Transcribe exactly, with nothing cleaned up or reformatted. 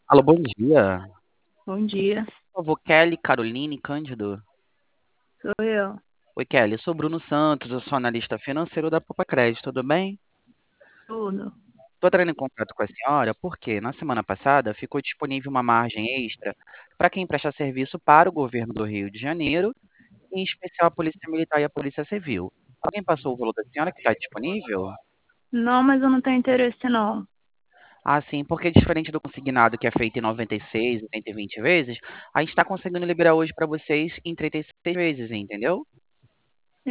Alô, bom dia. Bom dia, Por favor, Kelly, Caroline, Cândido. sou eu. Oi, Kelly. Eu sou Bruno Santos, eu sou analista financeiro da Poupa Crédito, tudo bem? Tudo. Estou entrando em contato com a senhora porque na semana passada ficou disponível uma margem extra para quem presta serviço para o governo do Rio de Janeiro, em especial a Polícia Militar e a Polícia Civil. Alguém passou o valor da senhora que está disponível? Não, mas eu não tenho interesse não. Ah, sim, porque diferente do consignado que é feito em noventa e seis e cento e vinte vezes, a gente está conseguindo liberar hoje para vocês em trinta e seis vezes, entendeu?